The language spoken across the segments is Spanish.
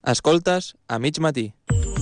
Escoltes a mig matí.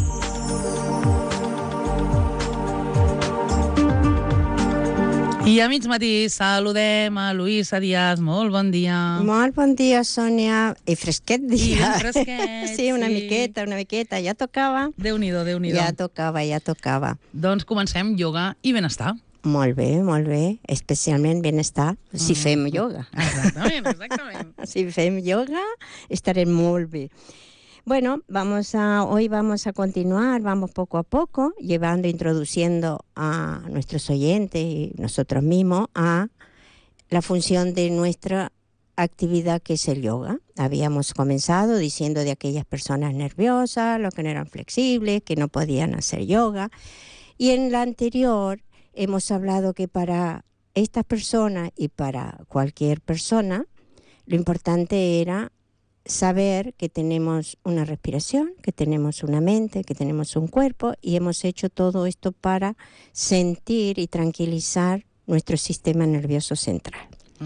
I a mig matí saludem a Luisa Díaz. Molt bon dia. Molt bon dia, Sònia. I fresquet dia. I ben fresquet. Sí, una miqueta. Ja tocava. Déu-n'hi-do, Déu-n'hi-do. Ja tocava. Doncs comencem yoga i benestar. Molt bé. Especialment benestar si fem yoga. Exactament. Si fem yoga estarem molt bé. Bueno, hoy vamos a continuar, vamos poco a poco, introduciendo a nuestros oyentes y nosotros mismos a la función de nuestra actividad que es el yoga. Habíamos comenzado diciendo de aquellas personas nerviosas, los que no eran flexibles, que no podían hacer yoga. Y en la anterior hemos hablado que para estas personas y para cualquier persona, lo importante era saber que tenemos una respiración, que tenemos una mente, que tenemos un cuerpo, y hemos hecho todo esto para sentir y tranquilizar nuestro sistema nervioso central.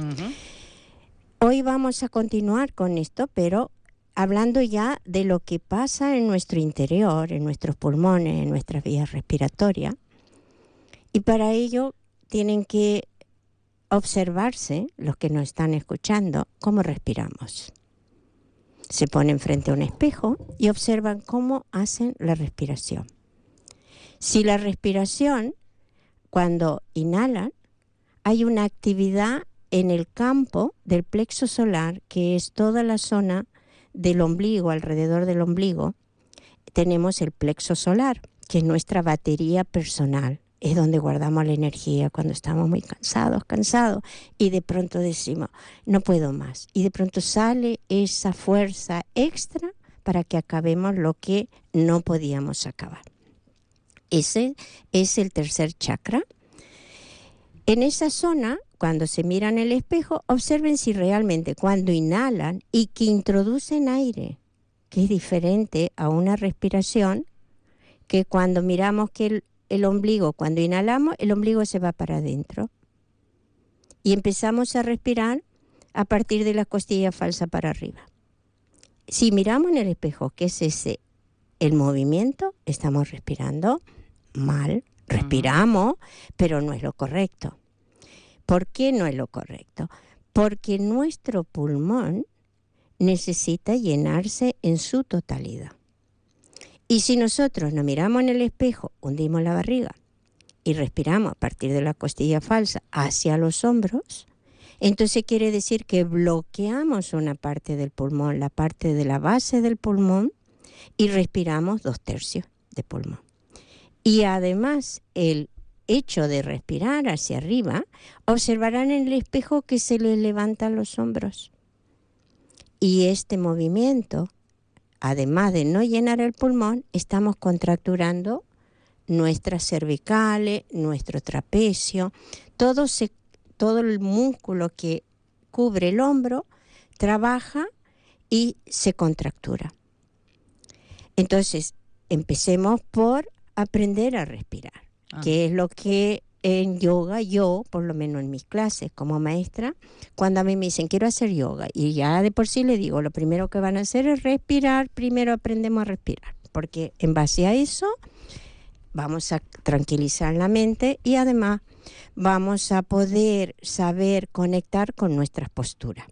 Hoy vamos a continuar con esto, pero hablando ya de lo que pasa en nuestro interior, en nuestros pulmones, en nuestras vías respiratorias. Y para ello tienen que observarse, los que nos están escuchando, cómo respiramos. Se ponen frente a un espejo y observan cómo hacen la respiración. Si la respiración, cuando inhalan, hay una actividad en el campo del plexo solar, que es toda la zona del ombligo, alrededor del ombligo, tenemos el plexo solar, que es nuestra batería personal. Es donde guardamos la energía cuando estamos muy cansados, y de pronto decimos, no puedo más. Y de pronto sale esa fuerza extra para que acabemos lo que no podíamos acabar. Ese es el tercer chakra. En esa zona, cuando se miran el espejo, observen si realmente cuando inhalan y que introducen aire, que es diferente a una respiración, que cuando miramos que el ombligo, cuando inhalamos, el ombligo se va para adentro. Y empezamos a respirar a partir de la costilla falsa para arriba. Si miramos en el espejo, que es ese el movimiento, estamos respirando mal. Respiramos, pero no es lo correcto. ¿Por qué no es lo correcto? Porque nuestro pulmón necesita llenarse en su totalidad. Y si nosotros nos miramos en el espejo, hundimos la barriga y respiramos a partir de la costilla falsa hacia los hombros, entonces quiere decir que bloqueamos una parte del pulmón, la parte de la base del pulmón, y respiramos 2/3 de pulmón. Y además, el hecho de respirar hacia arriba, observarán en el espejo que se les levantan los hombros. Y este movimiento, además de no llenar el pulmón, estamos contracturando nuestras cervicales, nuestro trapecio, todo el músculo que cubre el hombro trabaja y se contractura. Entonces, empecemos por aprender a respirar, que es lo que en yoga, yo, por lo menos en mis clases como maestra, cuando a mí me dicen quiero hacer yoga, y ya de por sí le digo, lo primero que van a hacer es respirar, primero aprendemos a respirar, porque en base a eso vamos a tranquilizar la mente y además vamos a poder saber conectar con nuestras posturas.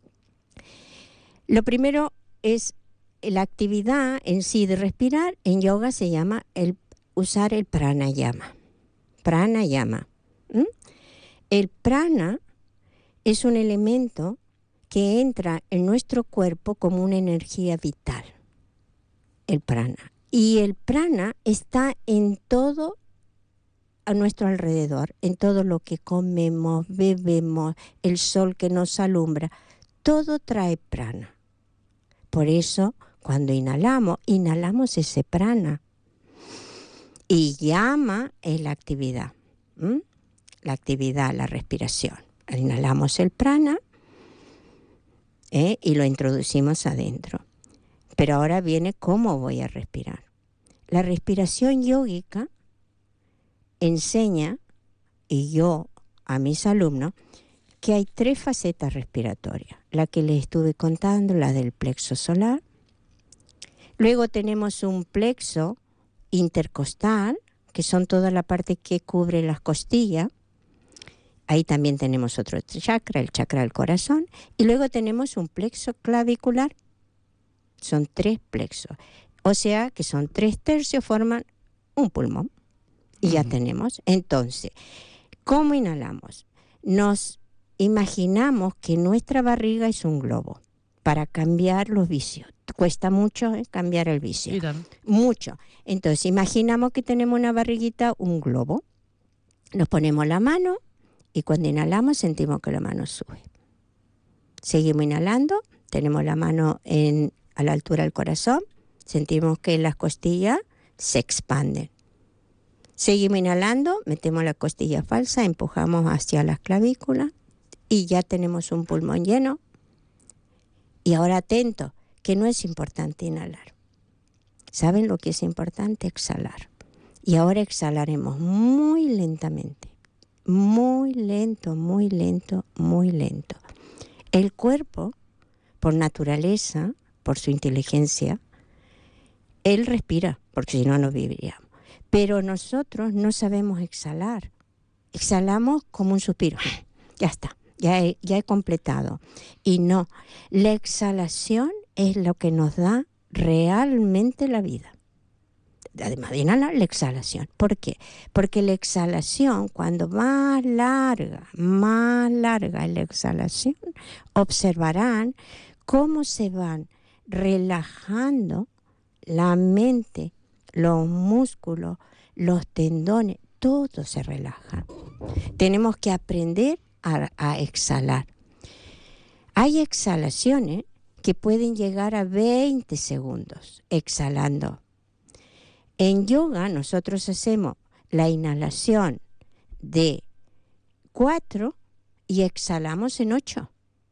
Lo primero es la actividad en sí de respirar. En yoga se llama usar el pranayama. Pranayama. El prana es un elemento que entra en nuestro cuerpo como una energía vital. El prana. Y el prana está en todo a nuestro alrededor, en todo lo que comemos, bebemos, el sol que nos alumbra. Todo trae prana. Por eso, cuando inhalamos ese prana. Y llama es la actividad. La actividad, la respiración. Inhalamos el prana y lo introducimos adentro. Pero ahora viene cómo voy a respirar. La respiración yógica enseña, y yo a mis alumnos, que hay 3 facetas respiratorias. La que les estuve contando, la del plexo solar, Luego tenemos un plexo intercostal, que son toda la parte que cubre las costillas. Ahí también tenemos otro chakra, el chakra del corazón. Y luego tenemos un plexo clavicular. Son 3 plexos. O sea que son 3 tercios, forman un pulmón. Y ya tenemos. Entonces, ¿cómo inhalamos? Nos imaginamos que nuestra barriga es un globo para cambiar los vicios. Cuesta mucho cambiar el vicio. Mucho. Entonces, imaginamos que tenemos una barriguita, un globo. Nos ponemos la mano y cuando inhalamos sentimos que la mano sube. Seguimos inhalando, tenemos la mano a la altura del corazón, sentimos que las costillas se expanden. Seguimos inhalando, metemos la costilla falsa, empujamos hacia las clavículas y ya tenemos un pulmón lleno. Y ahora atento, que no es importante inhalar. ¿Saben lo que es importante? Exhalar. Y ahora exhalaremos muy lentamente. Muy lento, muy lento, muy lento. El cuerpo, por naturaleza, por su inteligencia, él respira, porque si no, no viviríamos. Pero nosotros no sabemos exhalar. Exhalamos como un suspiro. Ya está, ya he completado. Y no, la exhalación es lo que nos da realmente la vida. Además de inhalar, la exhalación. ¿Por qué? Porque la exhalación, cuando más larga es la exhalación, observarán cómo se van relajando la mente, los músculos, los tendones, todo se relaja. Tenemos que aprender a exhalar. Hay exhalaciones que pueden llegar a 20 segundos exhalando. En yoga nosotros hacemos la inhalación de 4 y exhalamos en 8.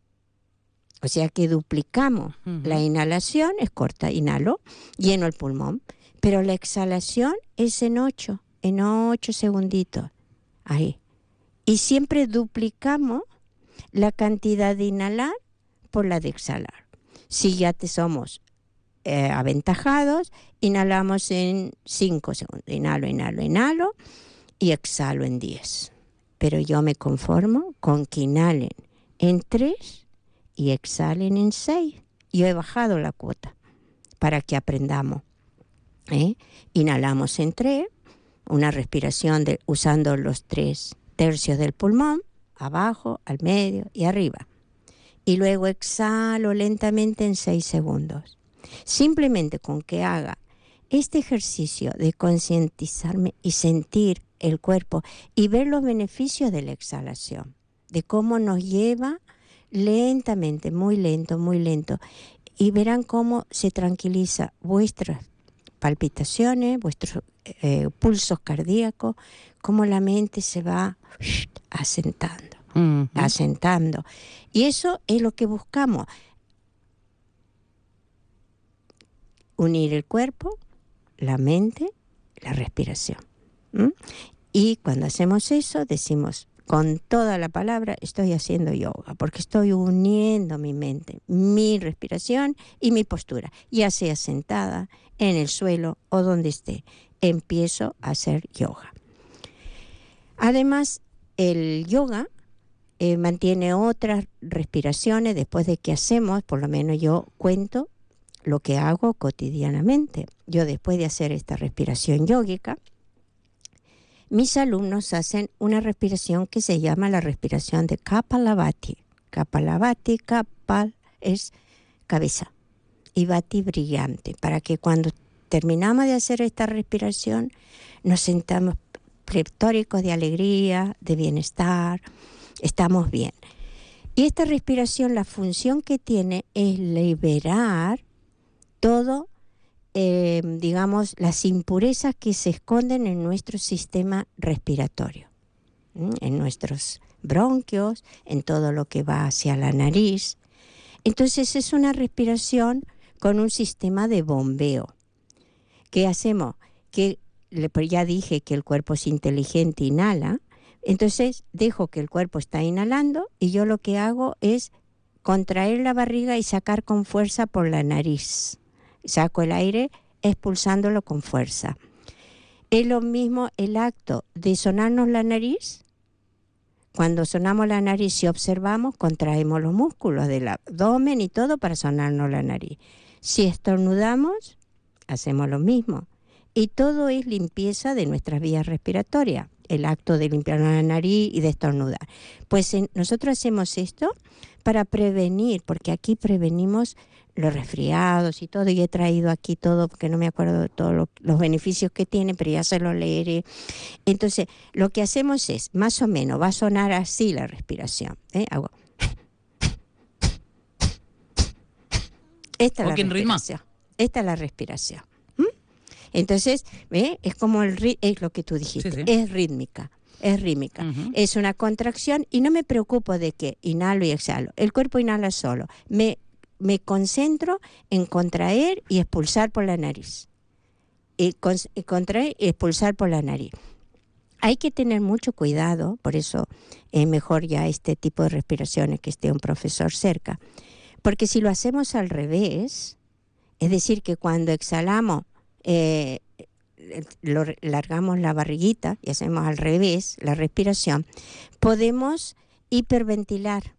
O sea que duplicamos. La inhalación es corta, inhalo, lleno el pulmón, pero la exhalación es en 8 segunditos. Ahí. Y siempre duplicamos la cantidad de inhalar por la de exhalar. Si ya somos aventajados, inhalamos en 5 segundos. Inhalo y exhalo en 10. Pero yo me conformo con que inhalen en 3 y exhalen en 6. Yo he bajado la cuota para que aprendamos. Inhalamos en 3, una respiración usando los 3 tercios del pulmón, abajo, al medio y arriba. Y luego exhalo lentamente en 6 segundos. Simplemente con que haga este ejercicio de concientizarme y sentir el cuerpo y ver los beneficios de la exhalación, de cómo nos lleva lentamente, muy lento, y verán cómo se tranquiliza vuestras palpitaciones, vuestros pulsos cardíacos, cómo la mente se va asentando. Y eso es lo que buscamos. Unir el cuerpo, la mente, la respiración. Y cuando hacemos eso, decimos con toda la palabra, estoy haciendo yoga, porque estoy uniendo mi mente, mi respiración y mi postura, ya sea sentada, en el suelo o donde esté. Empiezo a hacer yoga. Además, el yoga mantiene otras respiraciones después de que hacemos, por lo menos yo cuento lo que hago cotidianamente. Yo después de hacer esta respiración yógica, mis alumnos hacen una respiración que se llama la respiración de Kapalabhati. Kapalabhati, Kapal es cabeza y Bhati brillante, para que cuando terminamos de hacer esta respiración nos sentamos pletóricos de alegría, de bienestar, estamos bien. Y esta respiración, la función que tiene es liberar todo, digamos, las impurezas que se esconden en nuestro sistema respiratorio, en nuestros bronquios, en todo lo que va hacia la nariz. Entonces es una respiración con un sistema de bombeo. ¿Qué hacemos? Que ya dije que el cuerpo es inteligente, inhala. Entonces dejo que el cuerpo está inhalando y yo lo que hago es contraer la barriga y sacar con fuerza por la nariz. saco el aire expulsándolo con fuerza. Es lo mismo el acto de sonarnos la nariz. Cuando sonamos la nariz, si observamos, contraemos los músculos del abdomen y todo para sonarnos la nariz. Si estornudamos, hacemos lo mismo. Y todo es limpieza de nuestras vías respiratorias, el acto de limpiar la nariz y de estornudar. Pues nosotros hacemos esto para prevenir, porque aquí prevenimos los resfriados y todo, y he traído aquí todo, porque no me acuerdo de todos los beneficios que tiene, pero ya se lo leeré. Entonces, lo que hacemos es, más o menos, va a sonar así la respiración. Hago. Esta es la respiración. Esta es la respiración. Entonces, es como es lo que tú dijiste, sí. Es rítmica. Uh-huh. Es una contracción y no me preocupo de que inhalo y exhalo. El cuerpo inhala solo. Me concentro en contraer y expulsar por la nariz. Y contraer y expulsar por la nariz. Hay que tener mucho cuidado, por eso es mejor ya este tipo de respiraciones que esté un profesor cerca. Porque si lo hacemos al revés, es decir, que cuando exhalamos, largamos la barriguita y hacemos al revés la respiración, podemos hiperventilar.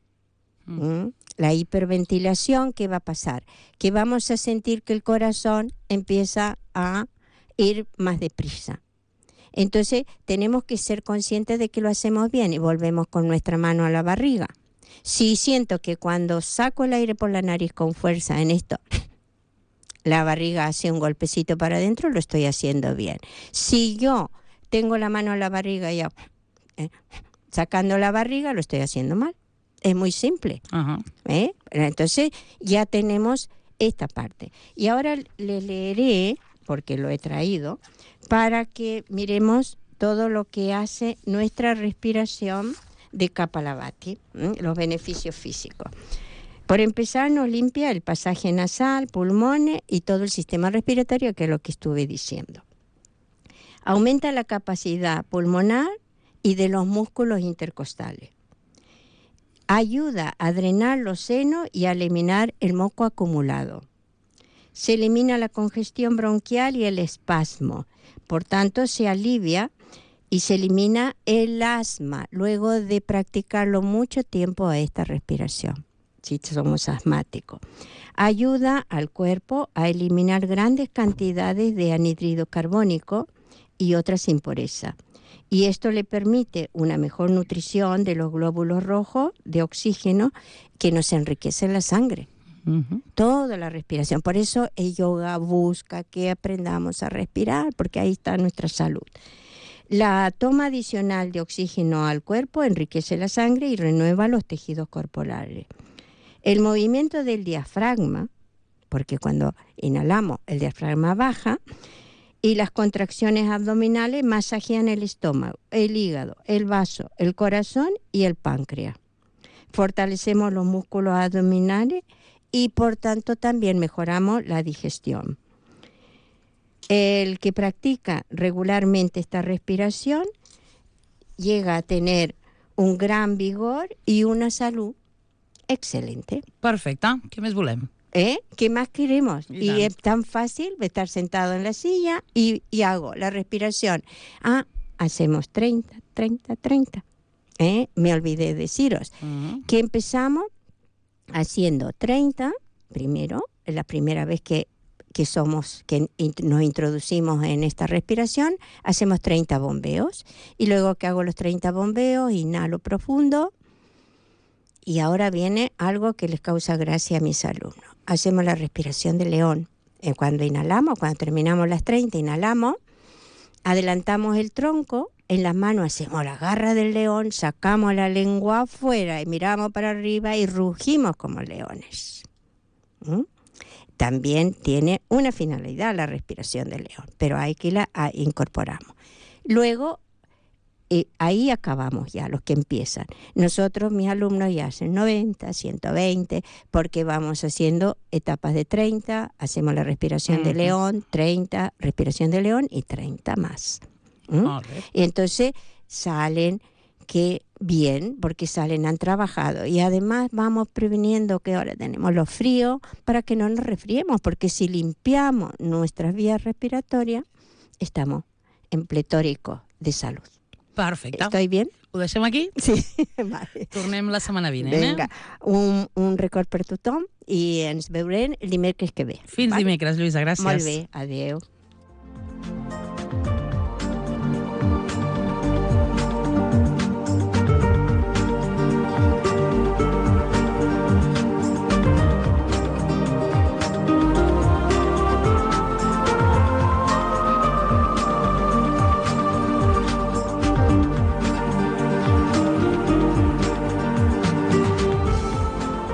La hiperventilación, ¿qué va a pasar? Que vamos a sentir que el corazón empieza a ir más deprisa. Entonces tenemos que ser conscientes de que lo hacemos bien y volvemos con nuestra mano a la barriga. Si siento que cuando saco el aire por la nariz con fuerza en esto, la barriga hace un golpecito para adentro, lo estoy haciendo bien. Si yo tengo la mano a la barriga y sacando la barriga, lo estoy haciendo mal. Es muy simple. Uh-huh. Entonces ya tenemos esta parte. Y ahora le leeré, porque lo he traído, para que miremos todo lo que hace nuestra respiración de Kapalabhati, los beneficios físicos. Por empezar, nos limpia el pasaje nasal, pulmones y todo el sistema respiratorio, que es lo que estuve diciendo. Aumenta la capacidad pulmonar y de los músculos intercostales. Ayuda a drenar los senos y a eliminar el moco acumulado. Se elimina la congestión bronquial y el espasmo. Por tanto, se alivia y se elimina el asma luego de practicarlo mucho tiempo a esta respiración. Si somos asmáticos. Ayuda al cuerpo a eliminar grandes cantidades de anhídrido carbónico y otras impurezas. Y esto le permite una mejor nutrición de los glóbulos rojos de oxígeno que nos enriquecen la sangre. Uh-huh. Toda la respiración. Por eso el yoga busca que aprendamos a respirar, porque ahí está nuestra salud. La toma adicional de oxígeno al cuerpo enriquece la sangre y renueva los tejidos corporales. El movimiento del diafragma, porque cuando inhalamos el diafragma baja, y las contracciones abdominales masajean el estómago, el hígado, el vaso, el corazón y el páncreas. Fortalecemos los músculos abdominales y por tanto también mejoramos la digestión. El que practica regularmente esta respiración llega a tener un gran vigor y una salud excelente. Perfecte. Què més volem? ¿Qué más queremos? Y es tan fácil estar sentado en la silla y hago la respiración. Hacemos 30, 30, 30. Me olvidé deciros que empezamos haciendo 30 primero, es la primera vez que nos introducimos en esta respiración, hacemos 30 bombeos y luego que hago los 30 bombeos, inhalo profundo. Y ahora viene algo que les causa gracia a mis alumnos. Hacemos la respiración de león. Cuando inhalamos, cuando terminamos las 30, inhalamos, adelantamos el tronco, en las manos hacemos la garra del león, sacamos la lengua afuera y miramos para arriba y rugimos como leones. También tiene una finalidad la respiración del león, pero ahí que la incorporamos. Luego, ahí acabamos ya, los que empiezan. Nosotros, mis alumnos, ya hacen 90, 120, porque vamos haciendo etapas de 30, hacemos la respiración de león, 30, respiración de león y 30 más. Y entonces salen que bien, porque salen, han trabajado. Y además vamos previniendo que ahora tenemos los fríos para que no nos resfriemos, porque si limpiamos nuestras vías respiratorias, estamos en pletórico de salud. Perfecte. ¿Estoy bien? Ho deixem aquí? Sí, vale. Tornem la setmana vinent, Vinga, un record per tothom i ens veurem el dimecres que ve. Fins dimecres, Lluïsa, gràcies. Molt bé, adeu.